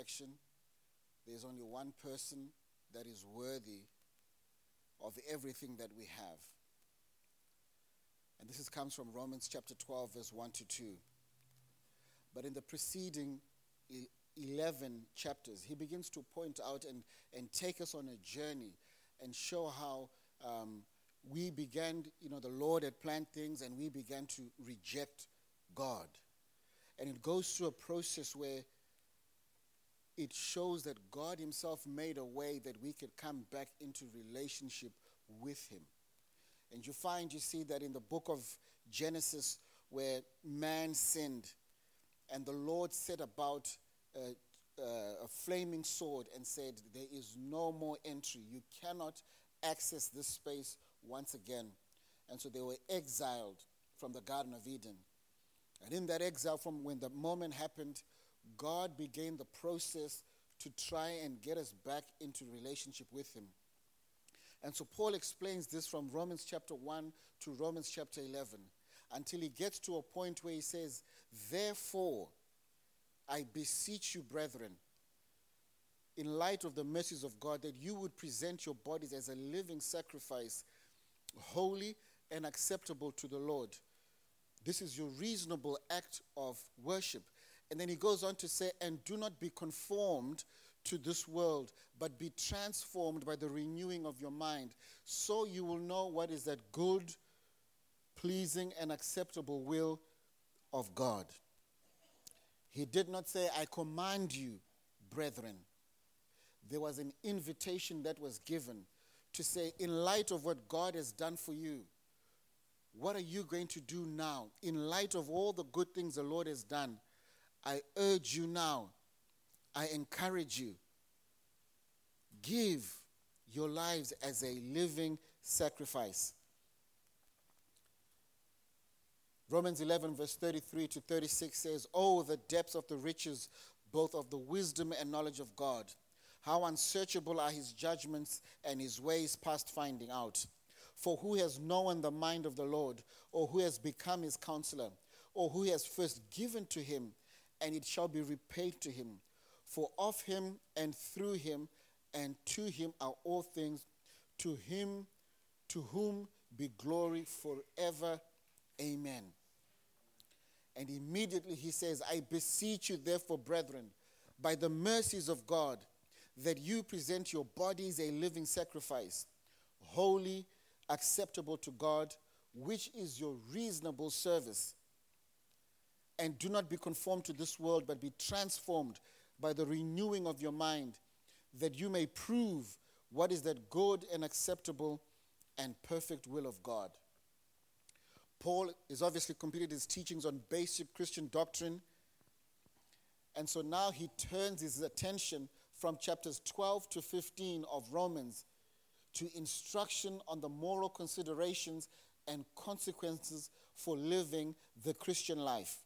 resurrection, there's only one person that is worthy of everything that we have. And this comes from Romans chapter 12, verse 1 to 2. But in the preceding 11 chapters, he begins to point out and take us on a journey and show how we began, the Lord had planned things and we began to reject God. And it goes through a process where it shows that God himself made a way that we could come back into relationship with him. And you see that in the book of Genesis where man sinned and the Lord set about a flaming sword and said, there is no more entry. You cannot access this space once again. And so they were exiled from the Garden of Eden. And in that exile, from when the moment happened, God began the process to try and get us back into relationship with him. And so Paul explains this from Romans chapter 1 to Romans chapter 11 until he gets to a point where he says, therefore, I beseech you, brethren, in light of the mercies of God, that you would present your bodies as a living sacrifice, holy and acceptable to the Lord. This is your reasonable act of worship. And then he goes on to say, and do not be conformed to this world, but be transformed by the renewing of your mind, so you will know what is that good, pleasing, and acceptable will of God. He did not say, I command you, brethren. There was an invitation that was given to say, in light of what God has done for you, what are you going to do now? In light of all the good things the Lord has done, I urge you now, I encourage you, give your lives as a living sacrifice. Romans 11 verse 33 to 36 says, oh, the depths of the riches, both of the wisdom and knowledge of God. How unsearchable are his judgments and his ways past finding out. For who has known the mind of the Lord, or who has become his counselor, or who has first given to him, and it shall be repaid to him. For of him and through him and to him are all things, to him to whom be glory forever. Amen. And immediately he says, I beseech you therefore, brethren, by the mercies of God, that you present your bodies a living sacrifice, holy, acceptable to God, which is your reasonable service. And do not be conformed to this world, but be transformed by the renewing of your mind, that you may prove what is that good and acceptable and perfect will of God. Paul has obviously completed his teachings on basic Christian doctrine. And so now he turns his attention from chapters 12 to 15 of Romans to instruction on the moral considerations and consequences for living the Christian life.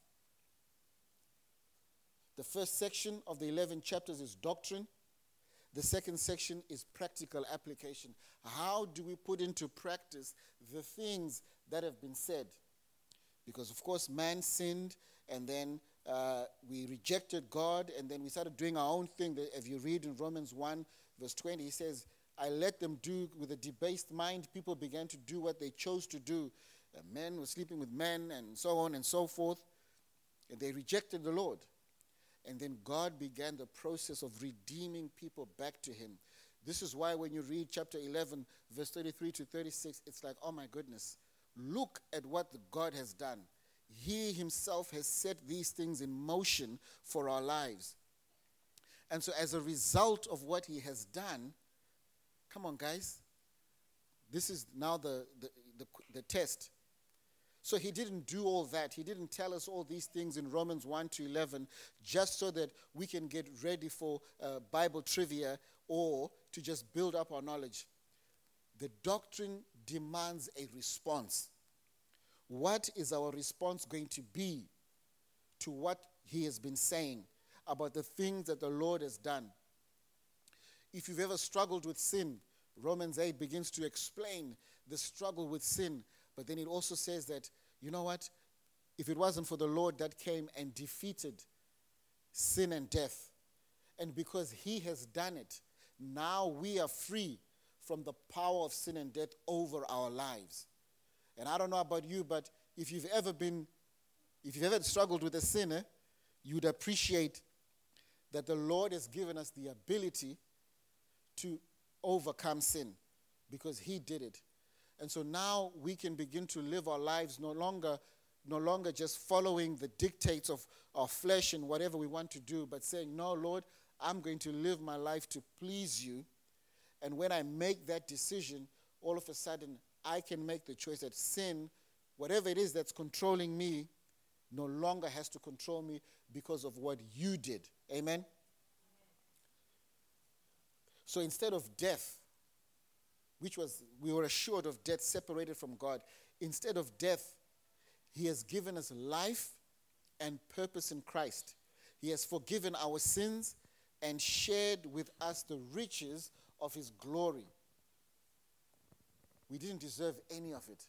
The first section of the 11 chapters is doctrine. The second section is practical application. How do we put into practice the things that have been said? Because, of course, man sinned, and then we rejected God, and then we started doing our own thing. If you read in Romans 1, verse 20, he says, I let them do with a debased mind. People began to do what they chose to do. Men were sleeping with men, and so on and so forth. And they rejected the Lord. And then God began the process of redeeming people back to him. This is why when you read chapter 11, verse 33 to 36, it's like, oh my goodness, look at what God has done. He himself has set these things in motion for our lives. And so as a result of what he has done, come on guys, this is now the test. So he didn't do all that. He didn't tell us all these things in Romans 1 to 11 just so that we can get ready for Bible trivia or to just build up our knowledge. The doctrine demands a response. What is our response going to be to what he has been saying about the things that the Lord has done? If you've ever struggled with sin, Romans 8 begins to explain the struggle with sin. But then it also says that, you know what? If it wasn't for the Lord that came and defeated sin and death, And because he has done it, now we are free from the power of sin and death over our lives. And I don't know about you, but if you've ever struggled with a sin, you'd appreciate that the Lord has given us the ability to overcome sin because he did it. And so now we can begin to live our lives no longer just following the dictates of our flesh and whatever we want to do, but saying, no, Lord, I'm going to live my life to please you. And when I make that decision, all of a sudden, I can make the choice that sin, whatever it is that's controlling me, no longer has to control me because of what you did. Amen? So instead of death, we were assured of death, separated from God, instead of death, he has given us life and purpose in Christ. He has forgiven our sins and shared with us the riches of his glory. We didn't deserve any of it.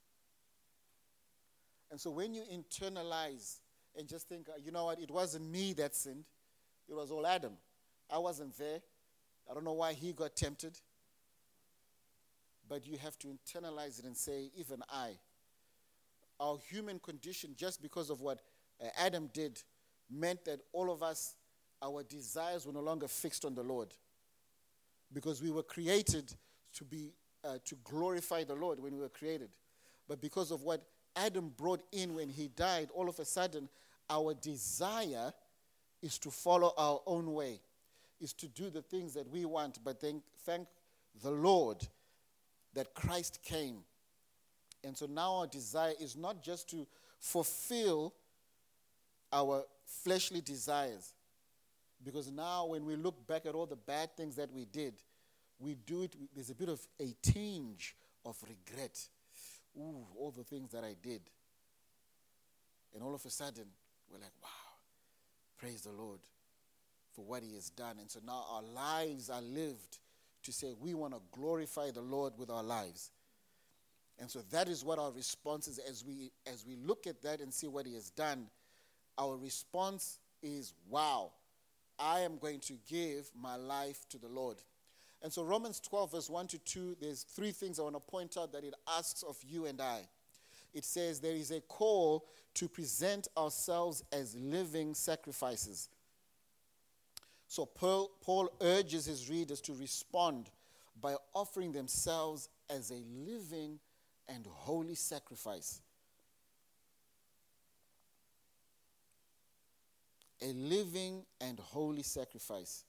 And so when you internalize and just think, you know what, it wasn't me that sinned, it was all Adam. I wasn't there. I don't know why he got tempted. But you have to internalize it and say, even our human condition, just because of what Adam did, meant that all of us, our desires were no longer fixed on the Lord. Because we were created to glorify the Lord when we were created. But because of what Adam brought in when he died, all of a sudden, our desire is to follow our own way, is to do the things that we want. But then thank the Lord that Christ came. And so now our desire is not just to fulfill our fleshly desires. Because now when we look back at all the bad things that we did, we do it, there's a bit of a tinge of regret. Ooh, all the things that I did. And all of a sudden, we're like, wow, praise the Lord for what he has done. And so now our lives are lived to say we want to glorify the Lord with our lives. And so that is what our response is as we look at that and see what he has done. Our response is, wow, I am going to give my life to the Lord. And so Romans 12 verse 1 to 2, there's three things I want to point out that it asks of you and I. It says there is a call to present ourselves as living sacrifices. So Paul urges his readers to respond by offering themselves as a living and holy sacrifice. A living and holy sacrifice.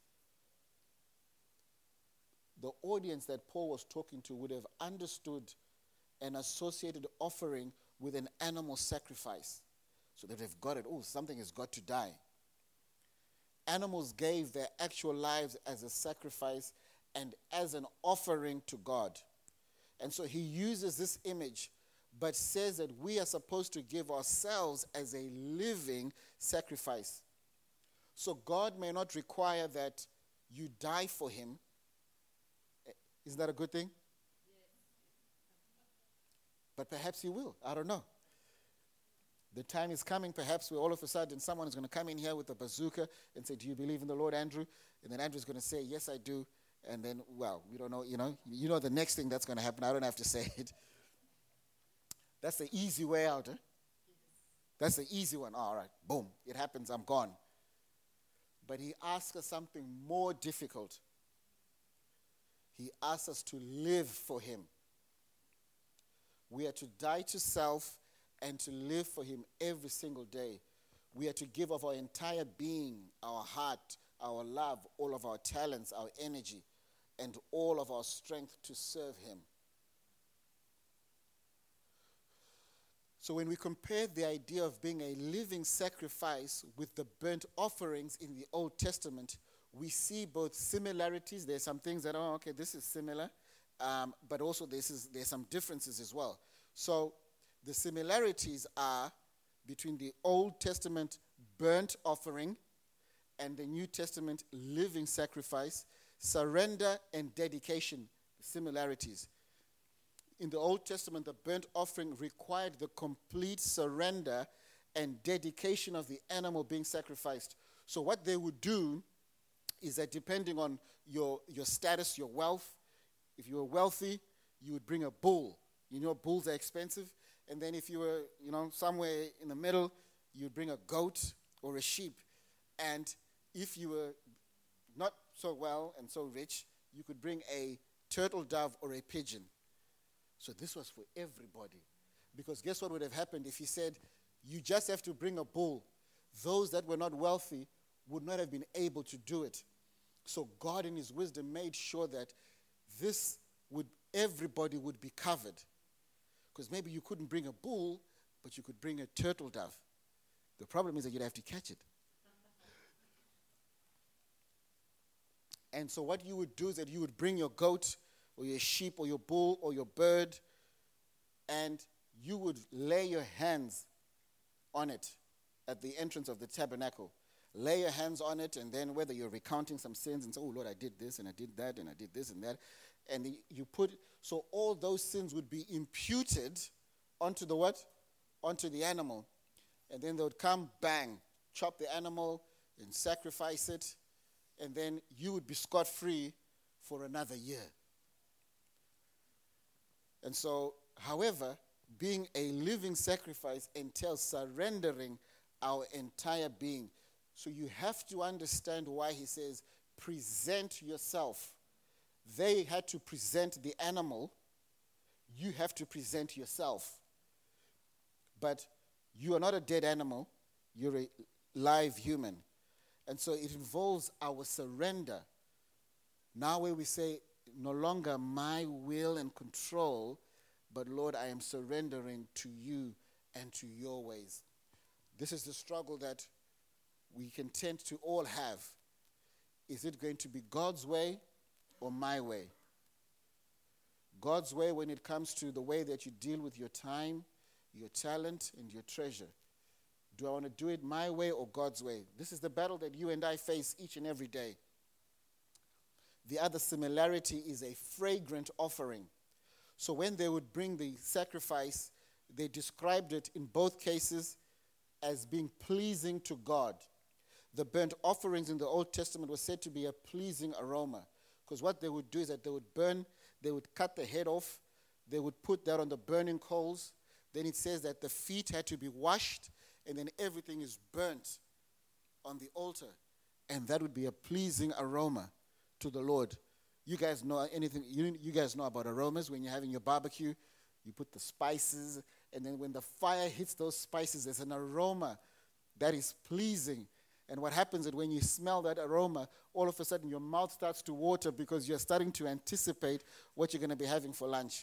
The audience that Paul was talking to would have understood an associated offering with an animal sacrifice. So that they've got it. Oh, something has got to die. Animals gave their actual lives as a sacrifice and as an offering to God. And so he uses this image, but says that we are supposed to give ourselves as a living sacrifice. So God may not require that you die for him. Isn't that a good thing? But perhaps he will. I don't know. The time is coming, perhaps, where all of a sudden someone is going to come in here with a bazooka and say, do you believe in the Lord, Andrew? And then Andrew's going to say, yes, I do. And then, well, we don't know, you know the next thing that's going to happen. I don't have to say it. That's the easy way out. Eh? That's the easy one. All right, boom, it happens, I'm gone. But he asks us something more difficult. He asks us to live for him. We are to die to self and to live for him every single day. We are to give of our entire being, our heart, our love, all of our talents, our energy, and all of our strength to serve him. So when we compare the idea of being a living sacrifice with the burnt offerings in the Old Testament, we see both similarities. There's some things that, okay, this is similar, but also there's some differences as well. So the similarities are between the Old Testament burnt offering and the New Testament living sacrifice, surrender and dedication, similarities. In the Old Testament, the burnt offering required the complete surrender and dedication of the animal being sacrificed. So what they would do is that depending on your status, your wealth, if you were wealthy, you would bring a bull. You know, bulls are expensive. And then if you were, somewhere in the middle, you'd bring a goat or a sheep. And if you were not so well and so rich, you could bring a turtle dove or a pigeon. So this was for everybody. Because guess what would have happened if he said, you just have to bring a bull? Those that were not wealthy would not have been able to do it. So God in his wisdom made sure that everybody would be covered. Because maybe you couldn't bring a bull, but you could bring a turtle dove. The problem is that you'd have to catch it. And so what you would do is that you would bring your goat or your sheep or your bull or your bird, and you would lay your hands on it at the entrance of the tabernacle. Lay your hands on it, and then whether you're recounting some sins and say, oh, Lord, I did this and I did that and I did this and that. And you put, so all those sins would be imputed onto the what? Onto the animal. And then they would come, bang, chop the animal and sacrifice it. And then you would be scot-free for another year. And so, however, being a living sacrifice entails surrendering our entire being. So you have to understand why he says, present yourself. They had to present the animal. You have to present yourself. But you are not a dead animal. You're a live human. And so it involves our surrender. Now where we say, no longer my will and control, but Lord, I am surrendering to you and to your ways. This is the struggle that we can tend to all have. Is it going to be God's way or my way? God's way when it comes to the way that you deal with your time, your talent, and your treasure. Do I want to do it my way or God's way? This is the battle that you and I face each and every day. The other similarity is a fragrant offering. So when they would bring the sacrifice, they described it in both cases as being pleasing to God. The burnt offerings in the Old Testament were said to be a pleasing aroma. Because what they would do is that they would burn, they would cut the head off, they would put that on the burning coals. Then it says that the feet had to be washed, and then everything is burnt on the altar. And that would be a pleasing aroma to the Lord. You guys know anything, you guys know about aromas. When you're having your barbecue, you put the spices, and then when the fire hits those spices, there's an aroma that is pleasing. And what happens is when you smell that aroma, all of a sudden your mouth starts to water because you're starting to anticipate what you're going to be having for lunch.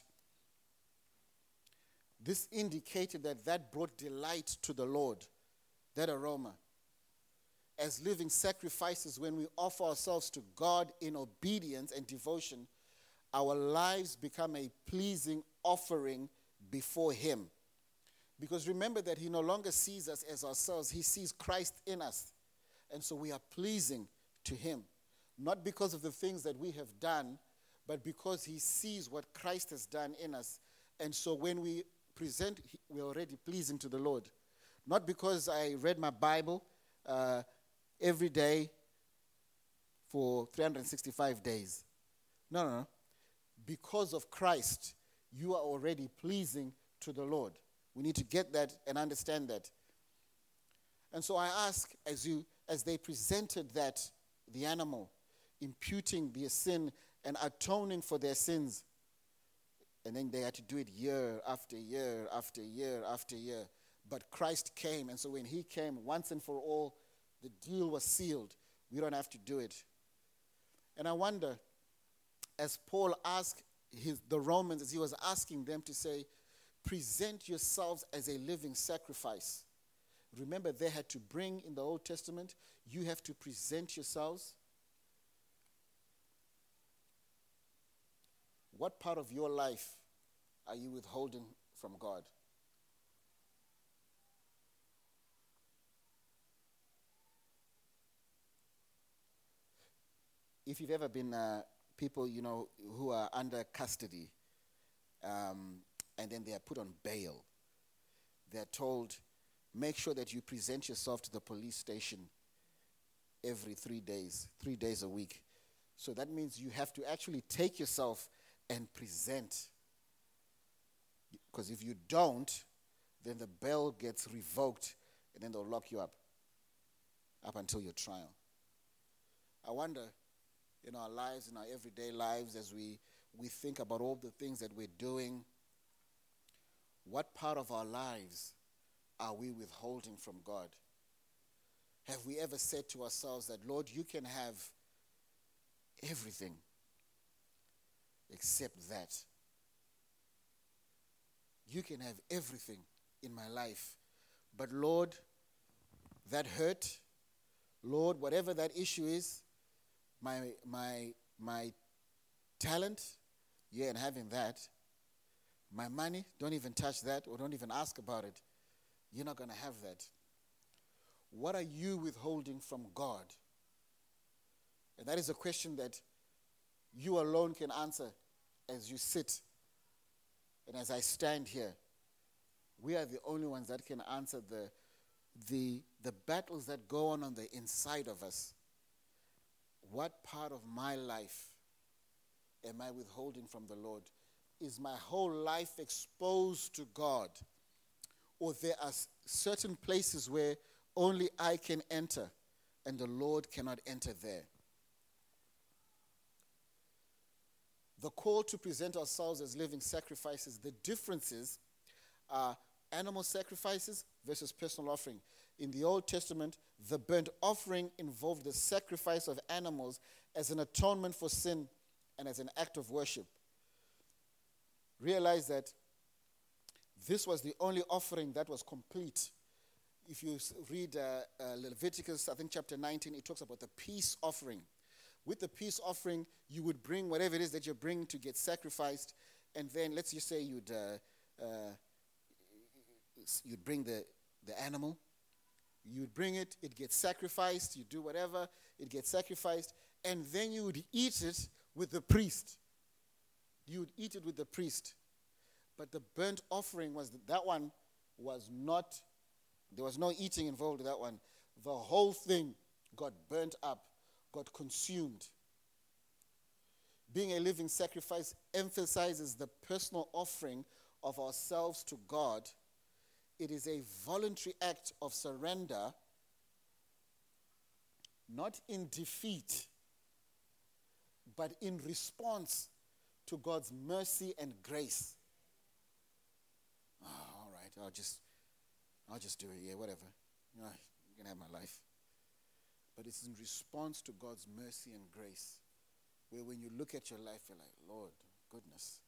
This indicated that brought delight to the Lord, that aroma. As living sacrifices, when we offer ourselves to God in obedience and devotion, our lives become a pleasing offering before him. Because remember that he no longer sees us as ourselves, he sees Christ in us. And so we are pleasing to him, not because of the things that we have done, but because he sees what Christ has done in us. And so when we present, we're already pleasing to the Lord. Not because I read my Bible every day for 365 days. No. Because of Christ, you are already pleasing to the Lord. We need to get that and understand that. And so I ask, as they presented the animal, imputing their sin and atoning for their sins, and then they had to do it year after year after year after year. But Christ came, and so when he came, once and for all, the deal was sealed. We don't have to do it. And I wonder, as Paul asked the Romans, as he was asking them to say, present yourselves as a living sacrifice. Remember, they had to bring in the Old Testament, you have to present yourselves. What part of your life are you withholding from God? If you've ever been people, who are under custody, and then they are put on bail, they're told, make sure that you present yourself to the police station every 3 days a week. So that means you have to actually take yourself and present. Because if you don't, then the bail gets revoked and then they'll lock you up until your trial. I wonder in our lives, in our everyday lives, as we think about all the things that we're doing, what part of our lives are we withholding from God? Have we ever said to ourselves that, Lord, you can have everything except that? You can have everything in my life, but Lord, that hurt, Lord, whatever that issue is, my talent, yeah, and having that, my money, don't even touch that or don't even ask about it. You're not going to have that. What are you withholding from God? And that is a question that you alone can answer as you sit and as I stand here. We are the only ones that can answer the battles that go on the inside of us. What part of my life am I withholding from the Lord? Is my whole life exposed to God? Or there are certain places where only I can enter and the Lord cannot enter there? The call to present ourselves as living sacrifices, the differences are animal sacrifices versus personal offering. In the Old Testament, the burnt offering involved the sacrifice of animals as an atonement for sin and as an act of worship. Realize that this was the only offering that was complete. If you read Leviticus, I think chapter 19, it talks about the peace offering. With the peace offering, you would bring whatever it is that you're bringing to get sacrificed, and then let's just say you'd bring the animal, you'd bring it, it gets sacrificed, you do whatever, it gets sacrificed, and then you would eat it with the priest. You would eat it with the priest. But the burnt offering that one was not, there was no eating involved with that one. The whole thing got burnt up, got consumed. Being a living sacrifice emphasizes the personal offering of ourselves to God. It is a voluntary act of surrender, not in defeat, but in response to God's mercy and grace. Oh, all right, I'll just do it, yeah, whatever. You can have my life. But it's in response to God's mercy and grace, where when you look at your life, you're like, Lord, goodness,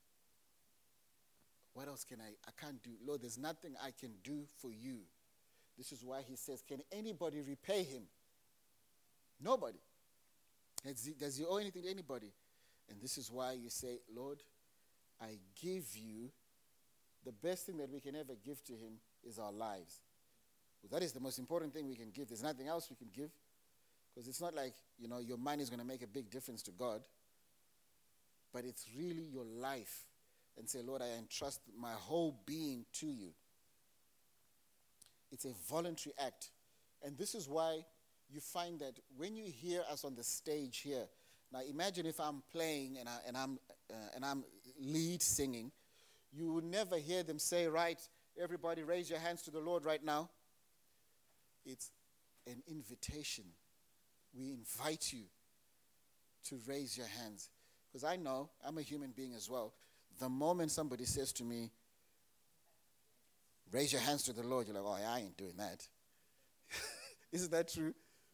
what else can I can't do. Lord, there's nothing I can do for you. This is why he says, can anybody repay him? Nobody. Does he owe anything to anybody? And this is why you say, Lord, I give you, the best thing that we can ever give to him is our lives. Well, that is the most important thing we can give. There's nothing else we can give. Because it's not like, your money is going to make a big difference to God. But it's really your life. And say, Lord, I entrust my whole being to you. It's a voluntary act. And this is why you find that when you hear us on the stage here, now imagine if I'm playing and I'm lead singing, you would never hear them say, right, everybody raise your hands to the Lord right now. It's an invitation. We invite you to raise your hands. Because I know, I'm a human being as well. The moment somebody says to me, raise your hands to the Lord, you're like, oh, I ain't doing that. Isn't that true?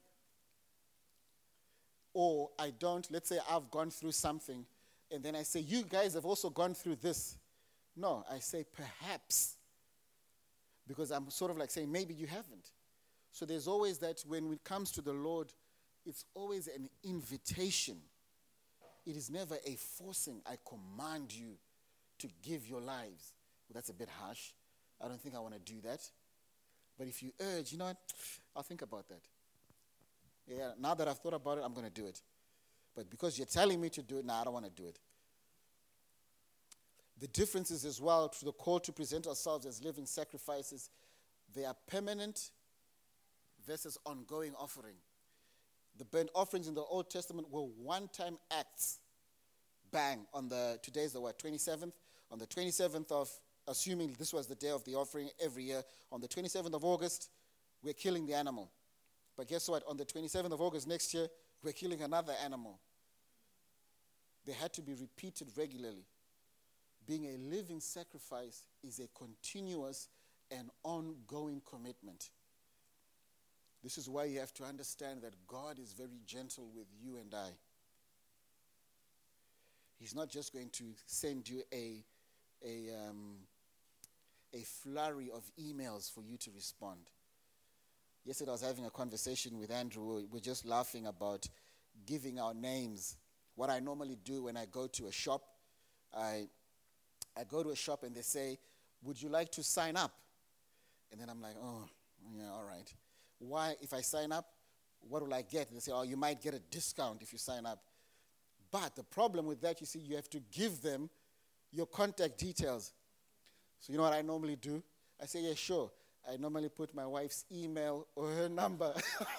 Or I don't, let's say I've gone through something, and then I say, you guys have also gone through this. No, I say perhaps. Because I'm sort of like saying, maybe you haven't. So there's always that when it comes to the Lord, it's always an invitation. It is never a forcing. I command you to give your lives. Well, that's a bit harsh. I don't think I want to do that. But if you urge, you know what? I'll think about that. Yeah, now that I've thought about it, I'm going to do it. But because you're telling me to do it, I don't want to do it. The differences as well to the call to present ourselves as living sacrifices, they are permanent versus ongoing offering. The burnt offerings in the Old Testament were one-time acts. Bang, today's the what, 27th? On the 27th of, assuming this was the day of the offering every year, on the 27th of August, we're killing the animal. But guess what? On the 27th of August next year, we're killing another animal. They had to be repeated regularly. Being a living sacrifice is a continuous and ongoing commitment. This is why you have to understand that God is very gentle with you and I. He's not just going to send you a flurry of emails for you to respond. Yesterday I was having a conversation with Andrew. We're just laughing about giving our names. What I normally do when I go to a shop, I go to a shop and they say, would you like to sign up? And then I'm like, oh, yeah, all right. Why, if I sign up, what will I get? And they say, oh, you might get a discount if you sign up. But the problem with that, you see, you have to give them your contact details. So you know what I normally do? I say, yeah, sure. I normally put my wife's email or her number.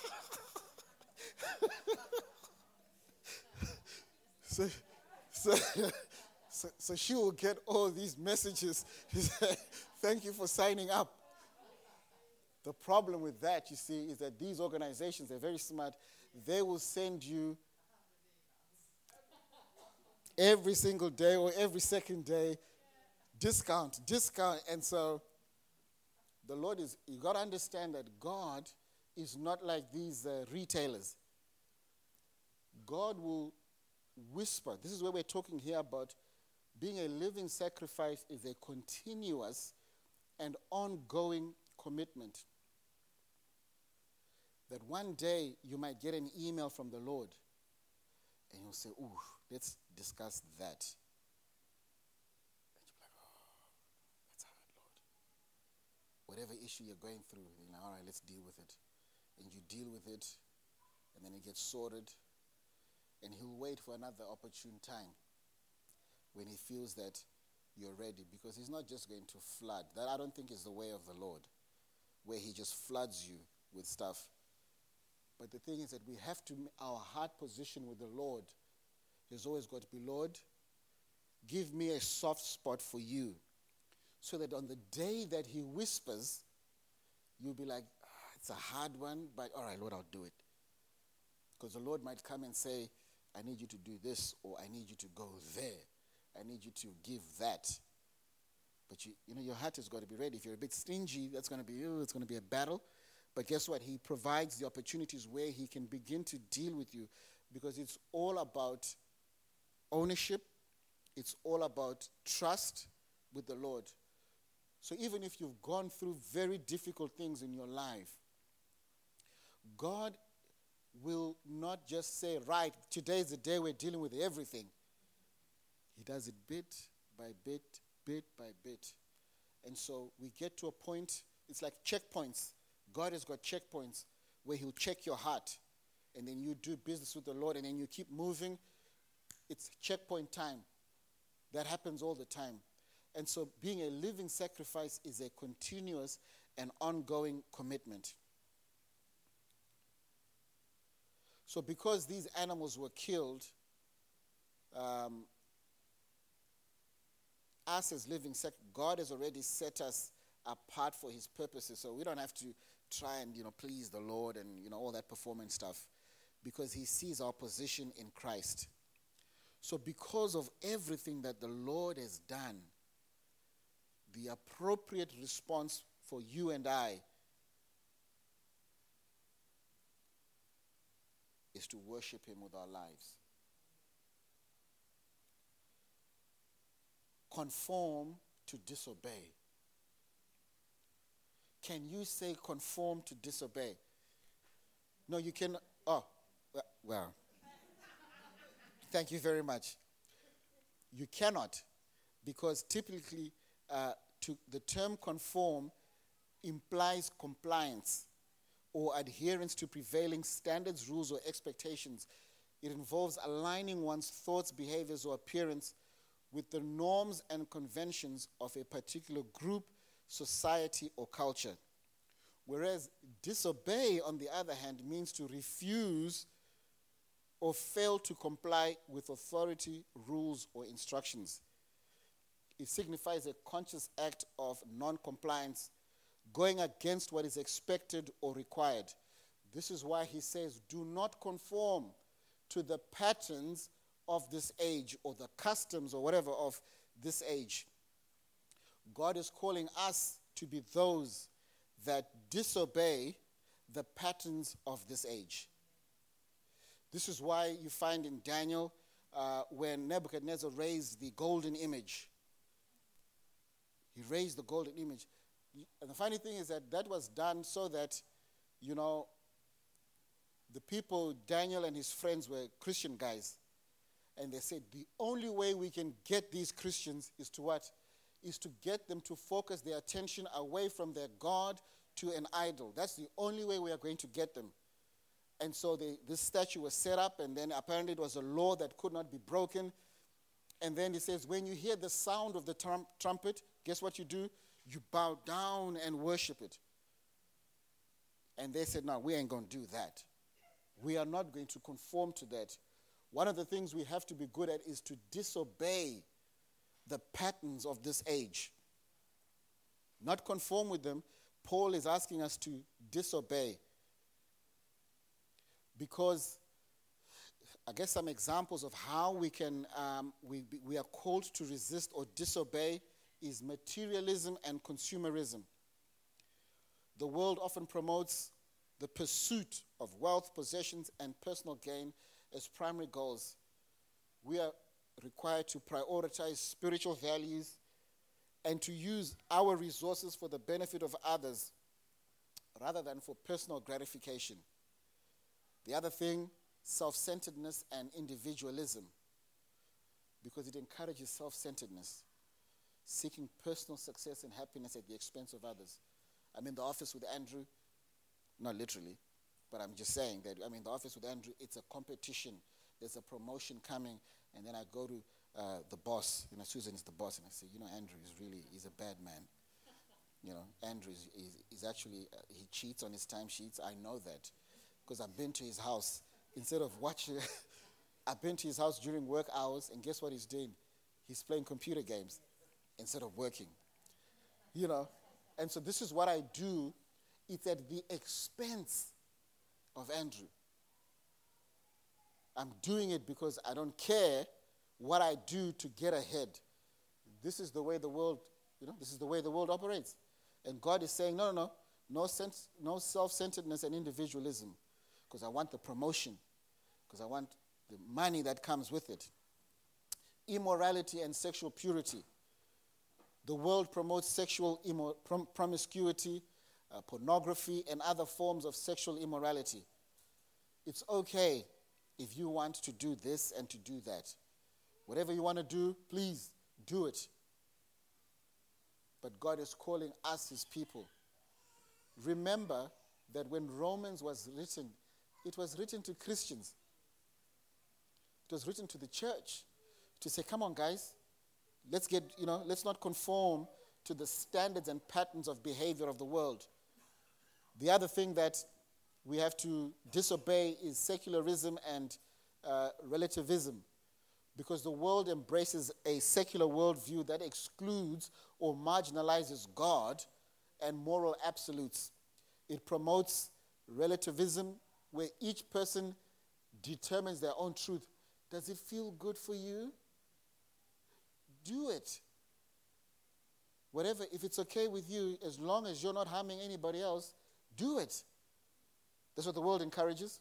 So she will get all these messages. Thank you for signing up. The problem with that, you see, is that these organizations, they're very smart. They will send you every single day or every second day, discount. And so the Lord is, you got to understand that God is not like these retailers. God will whisper. This is where we're talking here about being a living sacrifice is a continuous and ongoing commitment. That one day you might get an email from the Lord and you'll say, ooh, let's discuss that. And you're like, oh, that's hard, Lord. Whatever issue you're going through, all right, let's deal with it. And you deal with it, and then it gets sorted, and he'll wait for another opportune time when he feels that you're ready, because he's not just going to flood. That I don't think is the way of the Lord, where he just floods you with stuff. But the thing is that we have to, our heart position with the Lord has always got to be, Lord, give me a soft spot for you, so that on the day that he whispers, you'll be like, it's a hard one, but all right, Lord, I'll do it. Because the Lord might come and say, I need you to do this, or I need you to go there. I need you to give that. But you know, your heart has got to be ready. If you're a bit stingy, that's going to be, it's going to be a battle. But guess what? He provides the opportunities where he can begin to deal with you, because it's all about ownership. It's all about trust with the Lord. So even if you've gone through very difficult things in your life, God will not just say, right, today is the day we're dealing with everything. He does it bit by bit, bit by bit. And so we get to a point, it's like checkpoints. God has got checkpoints where he'll check your heart. And then you do business with the Lord, and then you keep moving. It's checkpoint time. That happens all the time. And so being a living sacrifice is a continuous and ongoing commitment. So because these animals were killed, us as living God has already set us apart for his purposes. So we don't have to try and, please the Lord and, all that performance stuff, because he sees our position in Christ. So because of everything that the Lord has done, the appropriate response for you and I is to worship him with our lives. Conform to disobey. Can you say conform to disobey? No, you cannot. Oh, well. Thank you very much. You cannot, because typically the term conform implies compliance or adherence to prevailing standards, rules, or expectations. It involves aligning one's thoughts, behaviors, or appearance with the norms and conventions of a particular group, society, or culture. Whereas disobey, on the other hand, means to refuse or fail to comply with authority, rules, or instructions. It signifies a conscious act of non-compliance, going against what is expected or required. This is why he says, do not conform to the patterns of this age or the customs or whatever of this age. God is calling us to be those that disobey the patterns of this age. This is why you find in Daniel, when Nebuchadnezzar raised the golden image. He raised the golden image. And the funny thing is that was done so that, the people, Daniel and his friends were Christian guys. And they said, the only way we can get these Christians is to what? Is to get them to focus their attention away from their God to an idol. That's the only way we are going to get them. And so this statue was set up, and then apparently it was a law that could not be broken. And then he says, when you hear the sound of the trumpet, guess what you do? You bow down and worship it. And they said, no, we ain't going to do that. We are not going to conform to that. One of the things we have to be good at is to disobey the patterns of this age. Not conform with them. Paul is asking us to disobey. Because I guess some examples of how we can we are called to resist or disobey is materialism and consumerism. The world often promotes the pursuit of wealth, possessions, and personal gain as primary goals. We are required to prioritize spiritual values and to use our resources for the benefit of others rather than for personal gratification. The other thing, self-centeredness and individualism, because it encourages self-centeredness, seeking personal success and happiness at the expense of others. I'm in the office with Andrew, not literally, but I'm just saying that I'm in the office with Andrew. It's a competition. There's a promotion coming, and then I go to the boss. Susan is the boss, and I say, Andrew he's a bad man. Andrew is actually, he cheats on his timesheets. I know that because I've been to his house. Instead of watching, I've been to his house during work hours, and guess what he's doing? He's playing computer games instead of working. And so this is what I do. It's at the expense of Andrew. I'm doing it because I don't care what I do to get ahead. This is the way the world, this is the way the world operates. And God is saying, no self-centeredness and individualism, because I want the promotion, because I want the money that comes with it. Immorality and sexual purity. The world promotes sexual promiscuity, pornography, and other forms of sexual immorality. It's okay if you want to do this and to do that. Whatever you want to do, please do it. But God is calling us, his people. Remember that when Romans was written, it was written to Christians. It was written to the church to say, come on, guys, let's not conform to the standards and patterns of behavior of the world. The other thing that we have to disobey is secularism and relativism, because the world embraces a secular worldview that excludes or marginalizes God and moral absolutes. It promotes relativism, where each person determines their own truth. Does it feel good for you? Do it. Whatever, if it's okay with you, as long as you're not harming anybody else, do it. That's what the world encourages.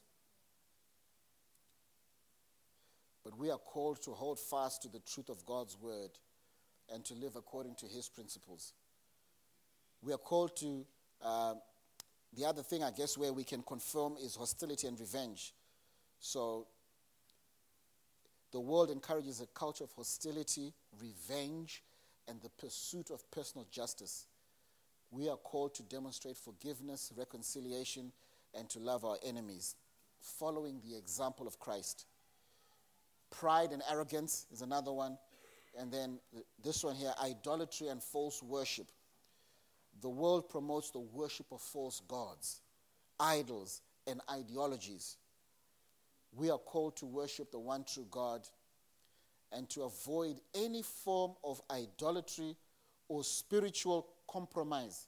But we are called to hold fast to the truth of God's word and to live according to his principles. We are called to, the other thing I guess where we can confirm is hostility and revenge. So the world encourages a culture of hostility, revenge, and the pursuit of personal justice. We are called to demonstrate forgiveness, reconciliation, and to love our enemies, following the example of Christ. Pride and arrogance is another one. And then this one here, idolatry and false worship. The world promotes the worship of false gods, idols, and ideologies. We are called to worship the one true God and to avoid any form of idolatry or spiritual compromise.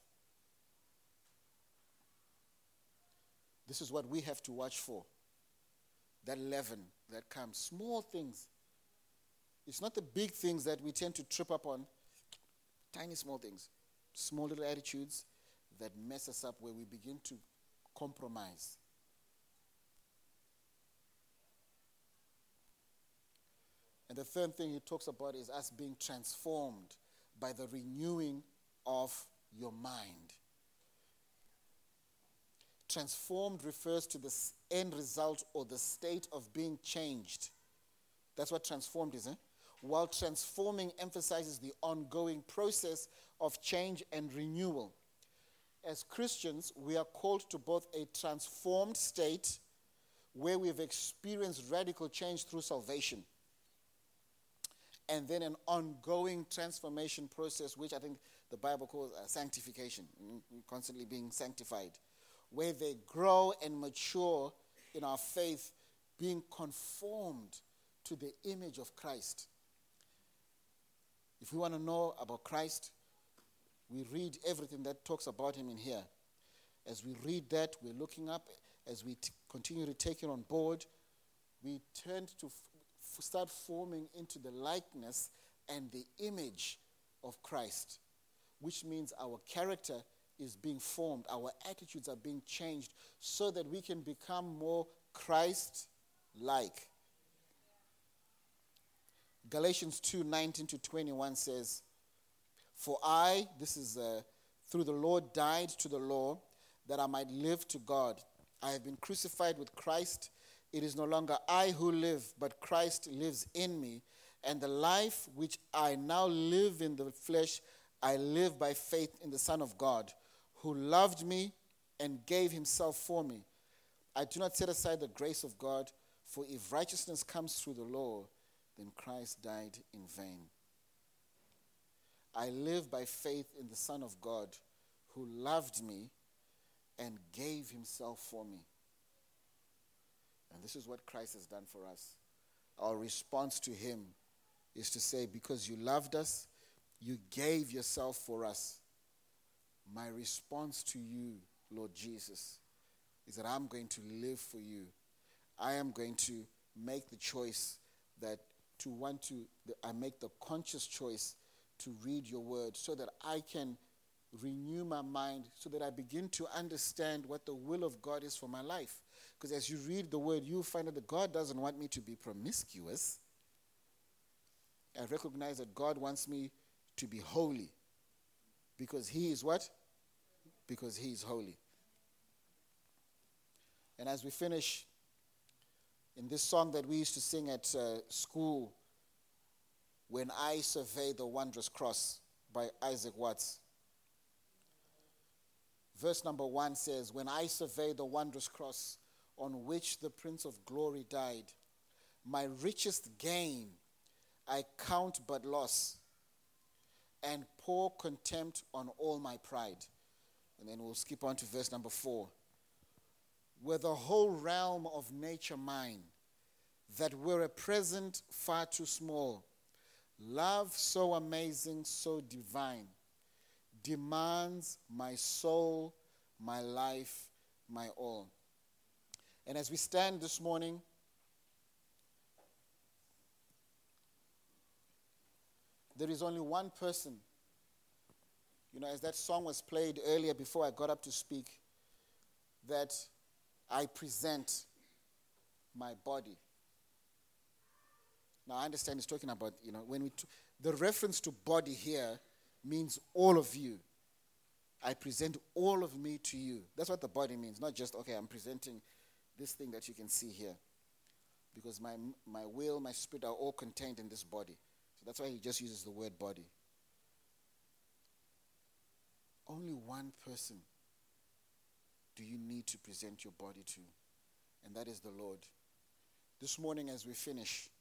This is what we have to watch for. That leaven that comes. Small things. It's not the big things that we tend to trip up on. Tiny small things. Small little attitudes that mess us up, where we begin to compromise. And the third thing he talks about is us being transformed by the renewing of your mind. Transformed refers to the end result or the state of being changed. That's what transformed is, while transforming emphasizes the ongoing process of change and renewal. As Christians, we are called to both a transformed state where we've experienced radical change through salvation, and then an ongoing transformation process, which I think the Bible calls sanctification, constantly being sanctified, where they grow and mature in our faith, being conformed to the image of Christ. If we want to know about Christ, we read everything that talks about him in here. As we read that, we're looking up. As we continue to take it on board, we tend to start forming into the likeness and the image of Christ, which means our character is being formed, our attitudes are being changed so that we can become more Christ-like. Galatians 2:19-21 says, "For I," this is through the Lord, "died to the law that I might live to God. I have been crucified with Christ. It is no longer I who live, but Christ lives in me. And the life which I now live in the flesh, I live by faith in the Son of God, who loved me and gave himself for me. I do not set aside the grace of God, for if righteousness comes through the law, then Christ died in vain. I live by faith in the Son of God, who loved me and gave himself for me." And this is what Christ has done for us. Our response to him is to say, because you loved us, you gave yourself for us. My response to you, Lord Jesus, is that I'm going to live for you. I am going to make the choice I make the conscious choice to read your word so that I can renew my mind, so that I begin to understand what the will of God is for my life. Because as you read the word, you'll find out that God doesn't want me to be promiscuous. I recognize that God wants me to be holy. Because he is what? Because he is holy. And as we finish, in this song that we used to sing at school, "When I Survey the Wondrous Cross" by Isaac Watts. Verse number 1 says, "When I survey the wondrous cross on which the Prince of Glory died, my richest gain I count but loss, and pour contempt on all my pride." And then we'll skip on to verse number 4. "Were the whole realm of nature mine, that were a present far too small, love so amazing, so divine, demands my soul, my life, my all." And as we stand this morning, there is only one person. As that song was played earlier before I got up to speak, that I present my body. Now, I understand he's talking about, the reference to body here means all of you. I present all of me to you. That's what the body means, not just, okay, I'm presenting this thing that you can see here. Because my will, my spirit are all contained in this body. So that's why he just uses the word body. Only one person do you need to present your body to, and that is the Lord. This morning as we finish,